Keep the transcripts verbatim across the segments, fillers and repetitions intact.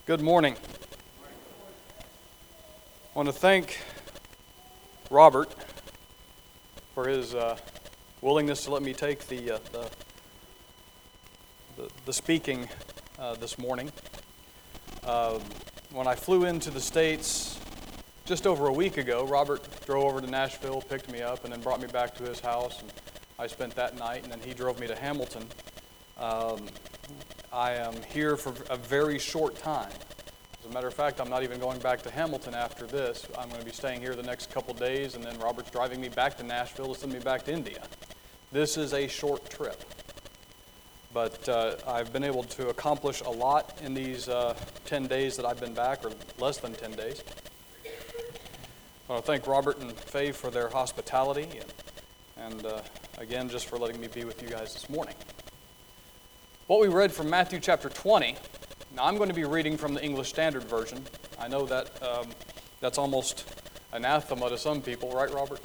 Good morning. I want to thank Robert for his uh, willingness to let me take the uh, the, the, the speaking uh, this morning. Uh, when I flew into the States just over a week ago, Robert drove over to Nashville, picked me up, and then brought me back to his house. And I spent that night, and then he drove me to Hamilton. Um, I am here for a very short time. As a matter of fact, I'm not even going back to Hamilton after this. I'm going to be staying here the next couple days, and then Robert's driving me back to Nashville to send me back to India. This is a short trip. But uh, I've been able to accomplish a lot in these uh, ten days that I've been back, or less than ten days. I want to thank Robert and Faye for their hospitality, and, and uh, again, just for letting me be with you guys this morning. What we read from Matthew chapter twenty, now I'm going to be reading from the English Standard Version. I know that um, that's almost anathema to some people, right, Robert?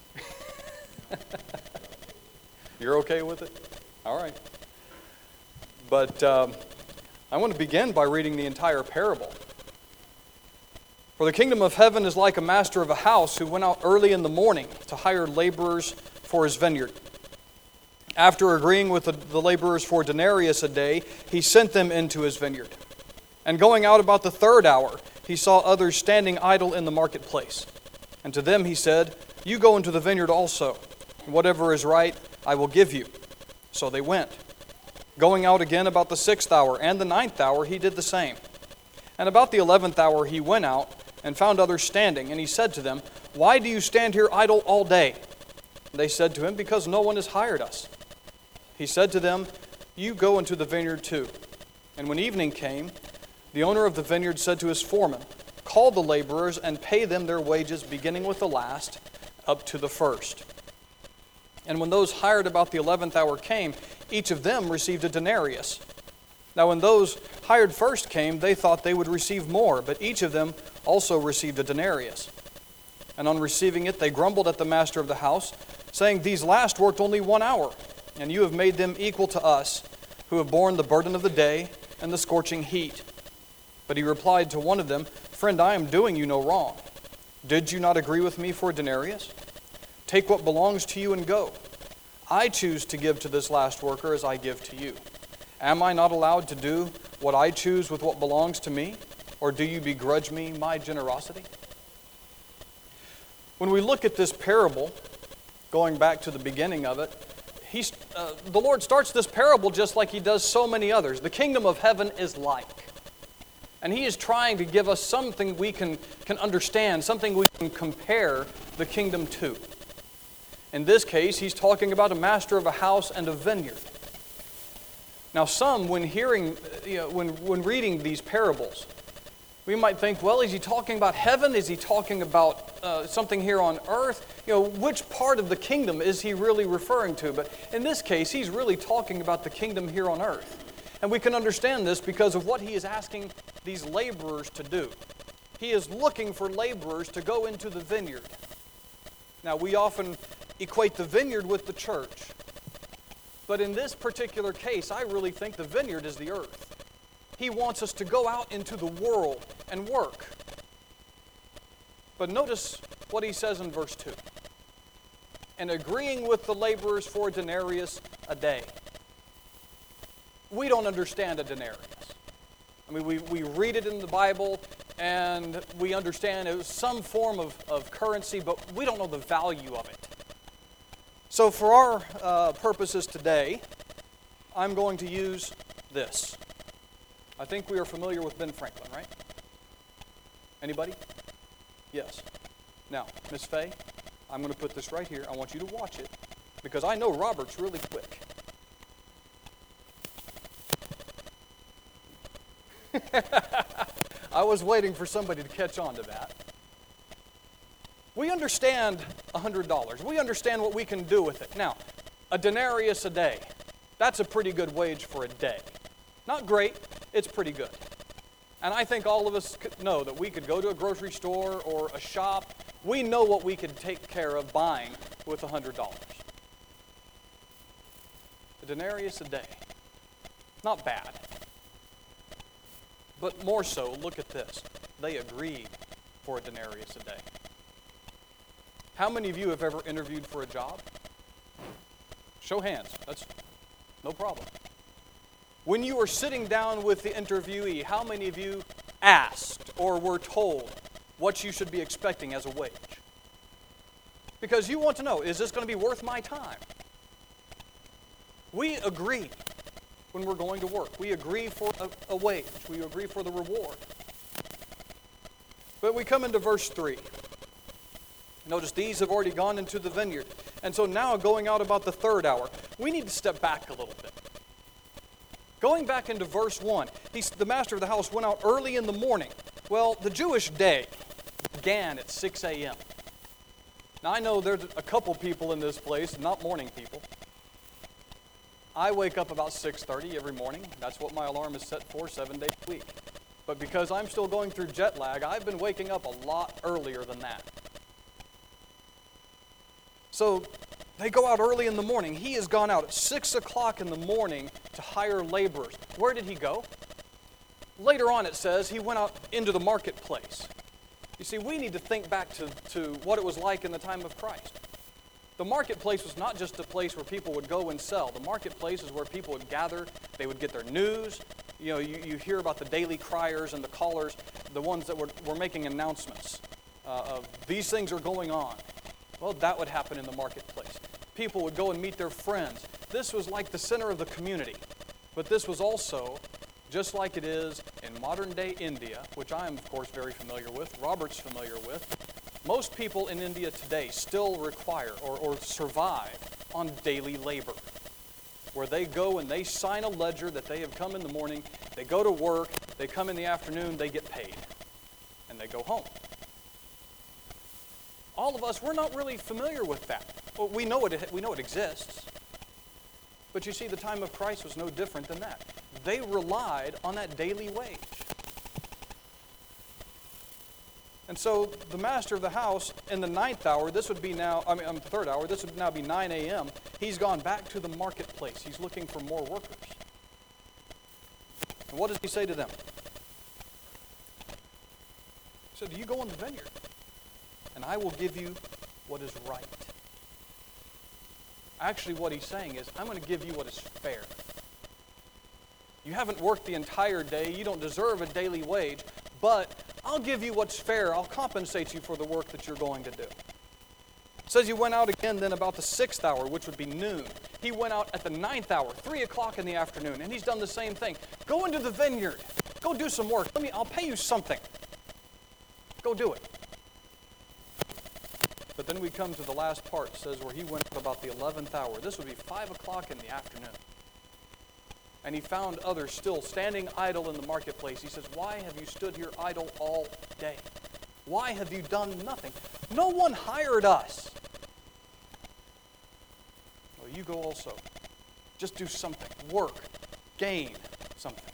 You're okay with it? All right. But um, I want to begin by reading the entire parable. For the kingdom of heaven is like a master of a house who went out early in the morning to hire laborers for his vineyard. After agreeing with the, the laborers for a denarius a day, he sent them into his vineyard. And going out about the third hour, he saw others standing idle in the marketplace. And to them he said, "You go into the vineyard also, and whatever is right I will give you." So they went. Going out again about the sixth hour and the ninth hour, he did the same. And about the eleventh hour he went out and found others standing, and he said to them, "Why do you stand here idle all day?" And they said to him, "Because no one has hired us." He said to them, "You go into the vineyard too." And when evening came, the owner of the vineyard said to his foreman, "Call the laborers and pay them their wages, beginning with the last up to the first." And when those hired about the eleventh hour came, each of them received a denarius. Now when those hired first came, they thought they would receive more, but each of them also received a denarius. And on receiving it, they grumbled at the master of the house, saying, "These last worked only one hour, and you have made them equal to us, who have borne the burden of the day and the scorching heat." But he replied to one of them, "Friend, I am doing you no wrong. Did you not agree with me for a denarius? Take what belongs to you and go. I choose to give to this last worker as I give to you. Am I not allowed to do what I choose with what belongs to me? Or do you begrudge me my generosity?" When we look at this parable, going back to the beginning of it, He's, uh, the Lord starts this parable just like He does so many others. The kingdom of heaven is like. And He is trying to give us something we can, can understand, something we can compare the kingdom to. In this case, He's talking about a master of a house and a vineyard. Now some, when hearing, you know, when, when reading these parables, we might think, well, is He talking about heaven? Is He talking about uh, something here on earth? You know, which part of the kingdom is He really referring to? But in this case, He's really talking about the kingdom here on earth. And we can understand this because of what He is asking these laborers to do. He is looking for laborers to go into the vineyard. Now, we often equate the vineyard with the church. But in this particular case, I really think the vineyard is the earth. He wants us to go out into the world and work. But notice what He says in verse two. "And agreeing with the laborers for a denarius a day." We don't understand a denarius. I mean, we, we read it in the Bible and we understand it was some form of, of currency, but we don't know the value of it. So for our uh, purposes today, I'm going to use this. I think we are familiar with Ben Franklin, right? Anybody? Yes. Now, Miss Faye, I'm going to put this right here. I want you to watch it because I know Robert's really quick. I was waiting for somebody to catch on to that. We understand one hundred dollars. We understand what we can do with it. Now, a denarius a day. That's a pretty good wage for a day. Not great. It's pretty good. And I think all of us know that we could go to a grocery store or a shop. We know what we could take care of buying with one hundred dollars. A denarius a day. Not bad. But more so, look at this. They agreed for a denarius a day. How many of you have ever interviewed for a job? Show hands. That's no problem. When you were sitting down with the interviewee, how many of you asked or were told what you should be expecting as a wage? Because you want to know, is this going to be worth my time? We agree when we're going to work. We agree for a, a wage. We agree for the reward. But we come into verse three. Notice these have already gone into the vineyard. And so now going out about the third hour, we need to step back a little bit. Going back into verse one, he's, the master of the house went out early in the morning. Well, the Jewish day began at six a.m. Now I know there's a couple people in this place, not morning people. I wake up about six thirty every morning. That's what my alarm is set for seven days a week. But because I'm still going through jet lag, I've been waking up a lot earlier than that. So they go out early in the morning. He has gone out at six o'clock in the morning to hire laborers. Where did he go? Later on it says he went out into the marketplace. You see, we need to think back to, to what it was like in the time of Christ. The marketplace was not just a place where people would go and sell. The marketplace is where people would gather. They would get their news. You know, you, you hear about the daily criers and the callers, the ones that were, were making announcements uh, of these things are going on. Well, that would happen in the marketplace. People would go and meet their friends. This was like the center of the community. But this was also, just like it is in modern-day India, which I am, of course, very familiar with, Robert's familiar with, most people in India today still require or, or survive on daily labor, where they go and they sign a ledger that they have come in the morning, they go to work, they come in the afternoon, they get paid, and they go home. All of us, we're not really familiar with that. Well, we know it, we know it exists. But you see, the time of Christ was no different than that. They relied on that daily wage. And so the master of the house in the ninth hour, this would be now, I mean, um, the third hour, this would now be nine a.m. He's gone back to the marketplace. He's looking for more workers. And what does he say to them? He said, you go in the vineyard, and I will give you what is right. Actually, what he's saying is, I'm going to give you what is fair. You haven't worked the entire day. You don't deserve a daily wage, but I'll give you what's fair. I'll compensate you for the work that you're going to do. It says he went out again then about the sixth hour, which would be noon. He went out at the ninth hour, three o'clock in the afternoon, and he's done the same thing. Go into the vineyard. Go do some work. Let me, I'll pay you something. Go do it. But then we come to the last part. It says where he went out about the eleventh hour. This would be five o'clock in the afternoon. And he found others still standing idle in the marketplace. He says, why have you stood here idle all day? Why have you done nothing? No one hired us. Well, you go also. Just do something. Work. Gain something.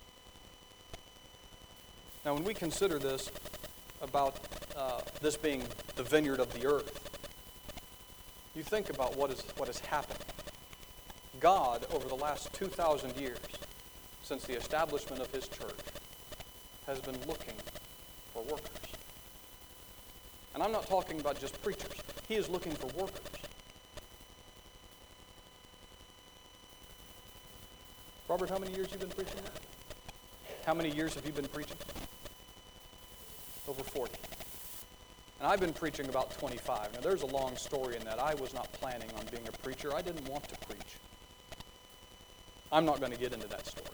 Now, when we consider this about uh, this being the vineyard of the earth, you think about what is what has happened. God, over the last two thousand years, since the establishment of his church, has been looking for workers. And I'm not talking about just preachers. He is looking for workers. Robert, how many years have you been preaching now? How many years have you been preaching? Over forty. And I've been preaching about twenty-five. Now, there's a long story in that. I was not planning on being a preacher. I didn't want to preach. I'm not going to get into that story.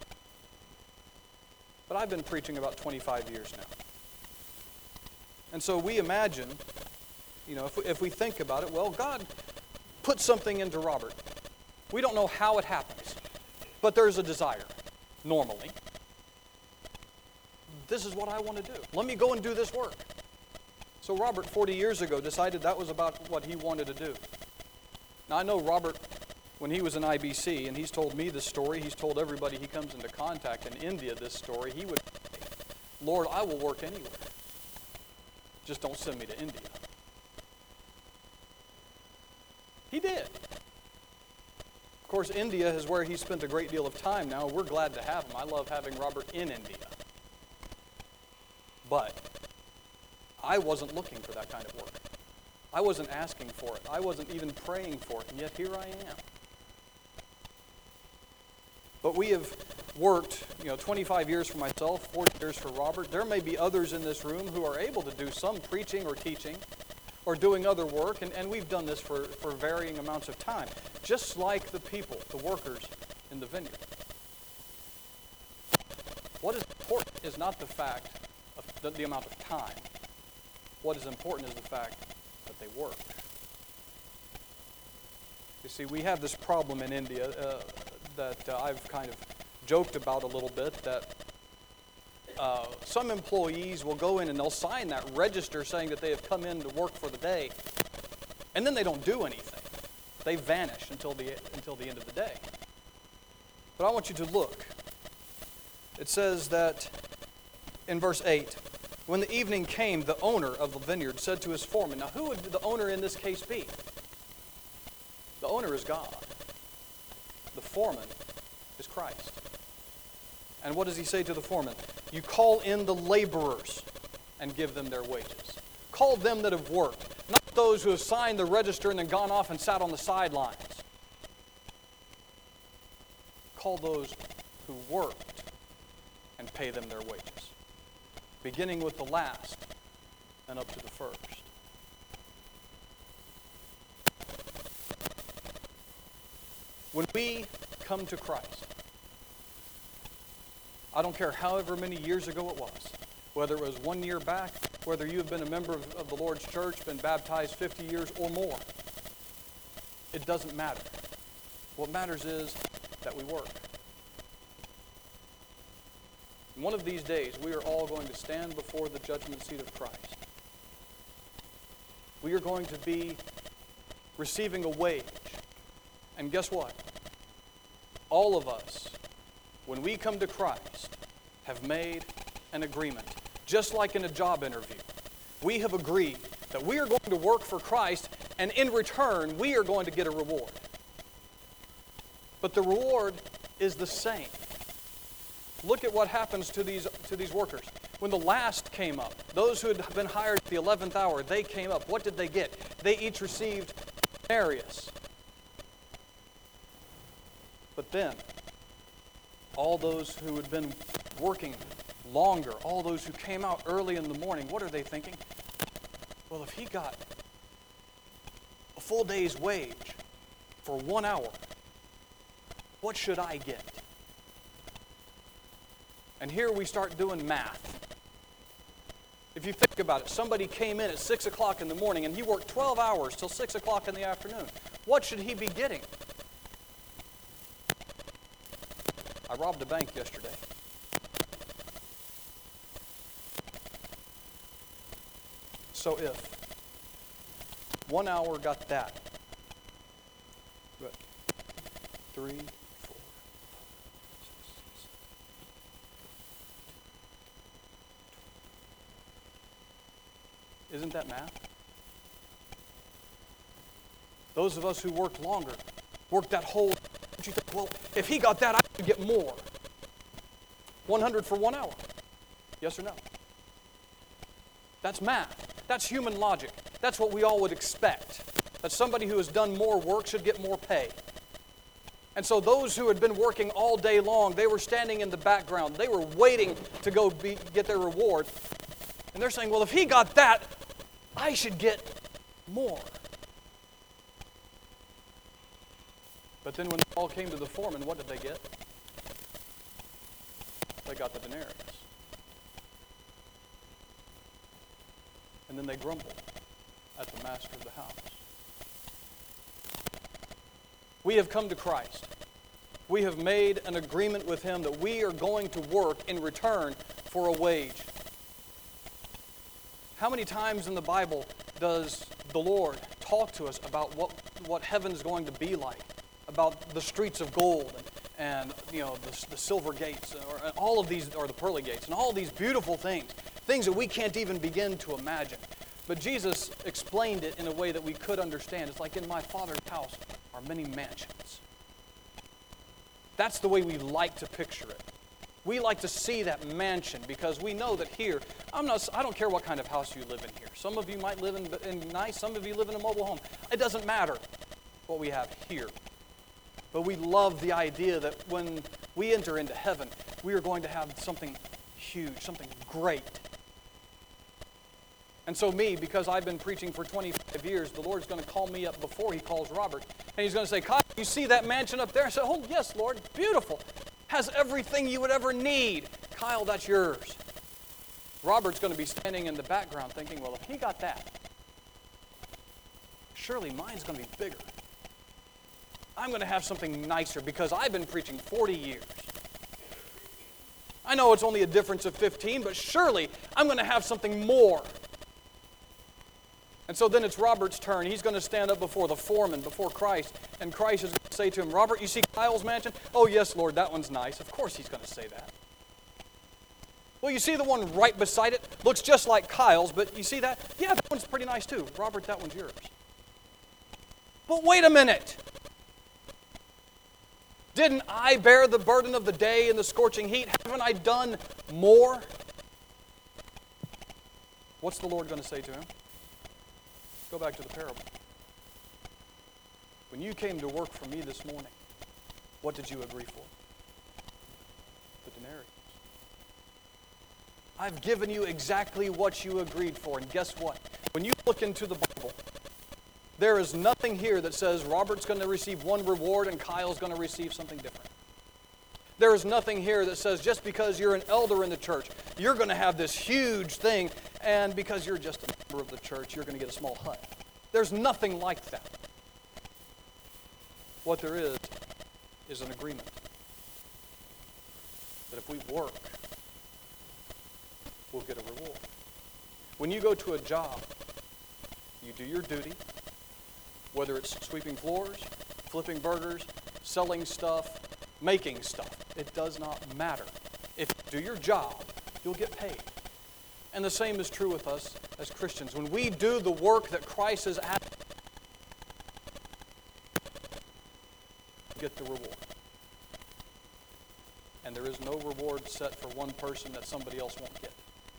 But I've been preaching about twenty-five years now. And so we imagine, you know, if we, if we think about it, well, God put something into Robert. We don't know how it happens, but there's a desire, normally. This is what I want to do. Let me go and do this work. So Robert, forty years ago, decided that was about what he wanted to do. Now, I know Robert, when he was in I B C, and he's told me this story, he's told everybody he comes into contact in India this story, he would say, Lord, I will work anywhere. Just don't send me to India. He did. Of course, India is where he spent a great deal of time now. We're glad to have him. I love having Robert in India. But I wasn't looking for that kind of work. I wasn't asking for it. I wasn't even praying for it, and yet here I am. But we have worked, you know, twenty-five years for myself, forty years for Robert. There may be others in this room who are able to do some preaching or teaching or doing other work, and, and we've done this for, for varying amounts of time, just like the people, the workers in the vineyard. What is important is not the fact of the, the amount of time. What is important is the fact that they work. You see, we have this problem in India uh, that uh, I've kind of joked about a little bit, that uh, some employees will go in and they'll sign that register saying that they have come in to work for the day, and then they don't do anything. They vanish until the, until the end of the day. But I want you to look. It says that in verse eight, when the evening came, the owner of the vineyard said to his foreman. Now, who would the owner in this case be? The owner is God. The foreman is Christ. And what does he say to the foreman? You call in the laborers and give them their wages. Call them that have worked, not those who have signed the register and then gone off and sat on the sidelines. Call those who worked and pay them their wages, beginning with the last and up to the first. When we come to Christ, I don't care however many years ago it was, whether it was one year back, whether you have been a member of, of the Lord's church, been baptized fifty years or more, it doesn't matter. What matters is that we work. And one of these days, we are all going to stand before the judgment seat of Christ. We are going to be receiving a wage. And guess what? All of us, when we come to Christ, have made an agreement. Just like in a job interview. We have agreed that we are going to work for Christ, and in return, we are going to get a reward. But the reward is the same. Look at what happens to these, to these workers. When the last came up, those who had been hired at the eleventh hour, they came up. What did they get? They each received a denarius. But then, all those who had been working longer, all those who came out early in the morning, what are they thinking? Well, if he got a full day's wage for one hour, what should I get? And here we start doing math. If you think about it, somebody came in at six o'clock in the morning and he worked twelve hours till six o'clock in the afternoon. What should he be getting? I robbed a bank yesterday. So if one hour got that, but three, four, six, seven, isn't that math? Those of us who worked longer, worked that whole, don't you think, well, if he got that, I could get more. one hundred for one hour. Yes or no? That's math. That's human logic. That's what we all would expect. That somebody who has done more work should get more pay. And so those who had been working all day long, they were standing in the background. They were waiting to go be, get their reward. And they're saying, well, if he got that, I should get more. But then when they all came to the foreman, what did they get? They got the denarius. And then they grumbled at the master of the house. We have come to Christ. We have made an agreement with him that we are going to work in return for a wage. How many times in the Bible does the Lord talk to us about what, what heaven is going to be like? About the streets of gold and, and you know the, the silver gates, or and all of these, or the pearly gates, and all these beautiful things, things that we can't even begin to imagine. But Jesus explained it in a way that we could understand. It's like, in my Father's house are many mansions. That's the way we like to picture it. We like to see that mansion because we know that here, I'm not, I don't care what kind of house you live in here. Some of you might live in, in nice, some of you live in a mobile home. It doesn't matter what we have here. But we love the idea that when we enter into heaven, we are going to have something huge, something great. And so me, because I've been preaching for twenty-five years, the Lord's going to call me up before He calls Robert. And He's going to say, Kyle, you see that mansion up there? I said, oh, yes, Lord, beautiful. Has everything you would ever need. Kyle, that's yours. Robert's going to be standing in the background thinking, well, if he got that, surely mine's going to be bigger. I'm going to have something nicer because I've been preaching forty years. I know it's only a difference of fifteen, but surely I'm going to have something more. And so then it's Robert's turn. He's going to stand up before the foreman, before Christ, and Christ is going to say to him, Robert, you see Kyle's mansion? Oh, yes, Lord, that one's nice. Of course He's going to say that. Well, you see the one right beside it? Looks just like Kyle's, but you see that? Yeah, that one's pretty nice too. Robert, that one's yours. But wait a minute. Didn't I bear the burden of the day in the scorching heat? Haven't I done more? What's the Lord going to say to him? Go back to the parable. When you came to work for me this morning, what did you agree for? The denarius. I've given you exactly what you agreed for. And guess what? When you look into the Bible, there is nothing here that says Robert's going to receive one reward and Kyle's going to receive something different. There is nothing here that says just because you're an elder in the church, you're going to have this huge thing, and because you're just a member of the church, you're going to get a small hut. There's nothing like that. What there is, is an agreement that if we work, we'll get a reward. When you go to a job, you do your duty, whether it's sweeping floors, flipping burgers, selling stuff, making stuff. It does not matter. If you do your job, you'll get paid. And the same is true with us as Christians. When we do the work that Christ has asked, we get the reward. And there is no reward set for one person that somebody else won't get.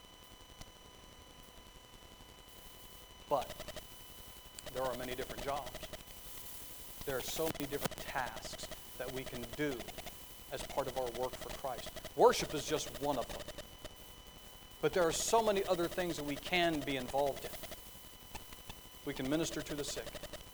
But there are many different jobs. There are so many different tasks that we can do as part of our work for Christ. Worship is just one of them. But there are so many other things that we can be involved in. We can minister to the sick.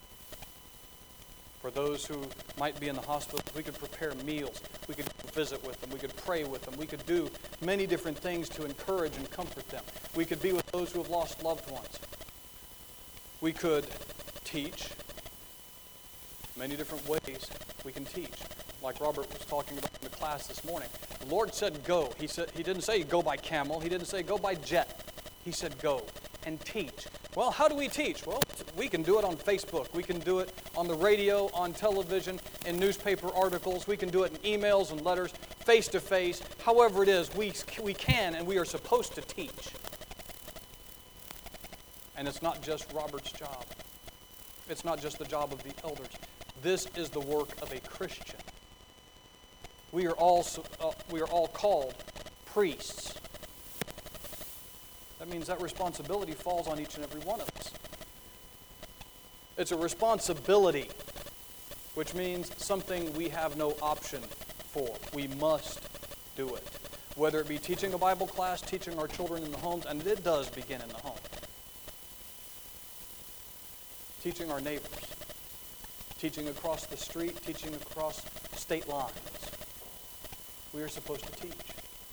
For those who might be in the hospital, we could prepare meals. We could visit with them. We could pray with them. We could do many different things to encourage and comfort them. We could be with those who have lost loved ones. We could teach. Many different ways we can teach. Like Robert was talking about in the class this morning. The Lord said go. He said He didn't say go by camel. He didn't say go by jet. He said go and teach. Well, how do we teach? Well, we can do it on Facebook. We can do it on the radio, on television, in newspaper articles. We can do it in emails and letters, face-to-face. However it is, we, we can and we are supposed to teach. And it's not just Robert's job. It's not just the job of the elders. This is the work of a Christian. We are all, uh, we are all called priests. That means that responsibility falls on each and every one of us. It's a responsibility, which means something we have no option for. We must do it. Whether it be teaching a Bible class, teaching our children in the homes, and it does begin in the home. Teaching our neighbors. Teaching across the street, teaching across state lines. We are supposed to teach.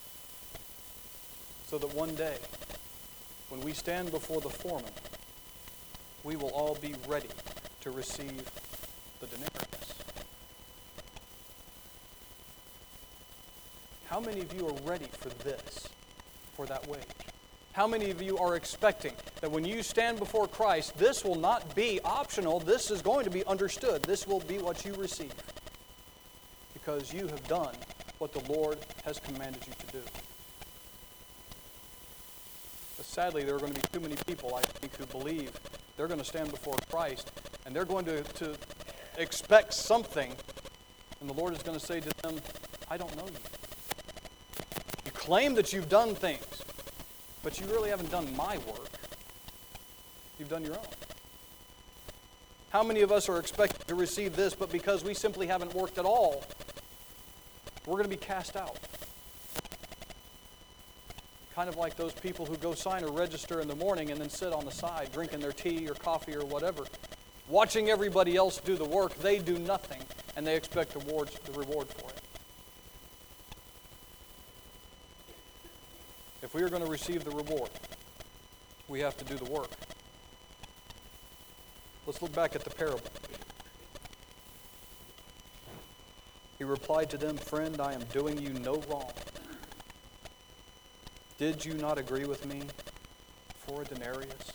So that one day, when we stand before the foreman, we will all be ready to receive the denarius. How many of you are ready for this, for that wage? How many of you are expecting that when you stand before Christ, this will not be optional, this is going to be understood, this will be what you receive? Because you have done what the Lord has commanded you to do. But sadly, there are going to be too many people, I think, who believe they're going to stand before Christ and they're going to, to expect something, and the Lord is going to say to them, I don't know you. claim that you've done things, but you really haven't done my work. You've done your own. How many of us are expected to receive this, but because we simply haven't worked at all, we're going to be cast out? Kind of like those people who go sign a register in the morning and then sit on the side drinking their tea or coffee or whatever, watching everybody else do the work. They do nothing, and they expect the reward, the reward for it. If we are going to receive the reward, we have to do the work. Let's look back at the parable. He replied to them, "Friend, I am doing you no wrong. Did you not agree with me for a denarius?"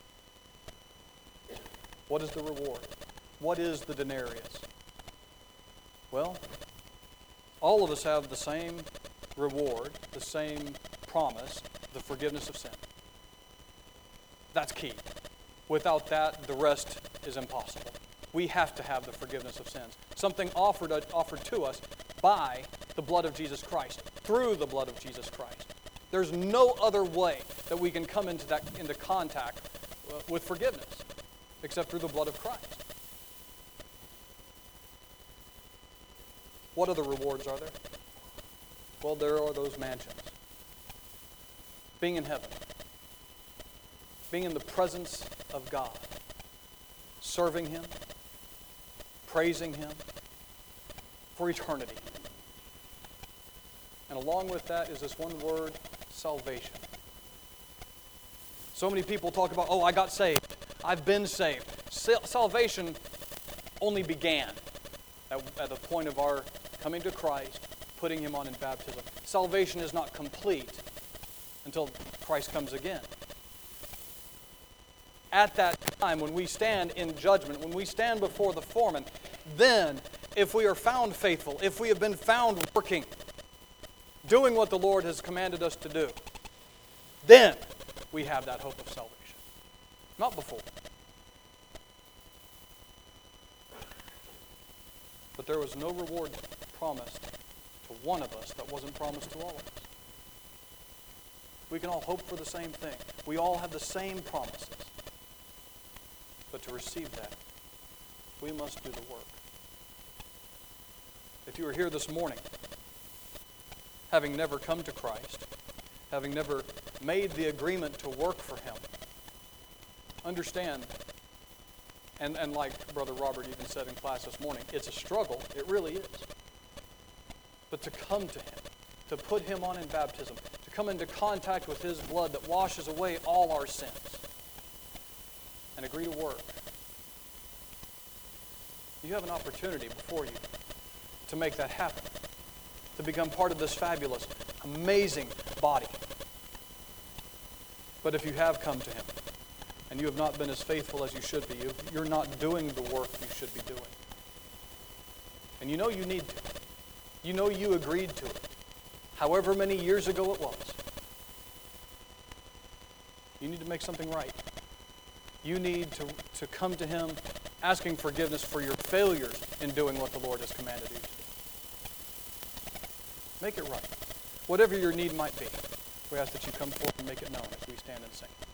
What is the reward? What is the denarius? Well, all of us have the same reward, the same promise, the forgiveness of sin. That's key. Without that, the rest is impossible. We have to have the forgiveness of sins. Something offered, offered to us by the blood of Jesus Christ, through the blood of Jesus Christ. There's no other way that we can come into that into contact with forgiveness except through the blood of Christ. What other rewards are there? Well, there are those mansions. Being in heaven. Being in the presence of God. Serving Him. Praising Him. For eternity. And along with that is this one word, salvation. So many people talk about, oh, I got saved. I've been saved. Salvation only began at, at the point of our coming to Christ, putting Him on in baptism. Salvation is not complete until Christ comes again. At that time, when we stand in judgment, when we stand before the foreman, then, if we are found faithful, if we have been found working, doing what the Lord has commanded us to do, then we have that hope of salvation. Not before. But there was no reward promised to one of us that wasn't promised to all of us. We can all hope for the same thing. We all have the same promises. But to receive that, we must do the work. If you are here this morning, having never come to Christ, having never made the agreement to work for Him, understand, and, and like Brother Robert even said in class this morning, it's a struggle. It really is. But to come to Him, to put Him on in baptism, to come into contact with His blood that washes away all our sins, and agree to work. You have an opportunity before you to make that happen, to become part of this fabulous, amazing body. But if you have come to Him, and you have not been as faithful as you should be, you're not doing the work you should be doing. And you know you need to. You know you agreed to it, however many years ago it was. You need to make something right. You need to, to come to Him asking forgiveness for your failures in doing what the Lord has commanded you to do. Make it right. Whatever your need might be, we ask that you come forward and make it known as we stand and sing.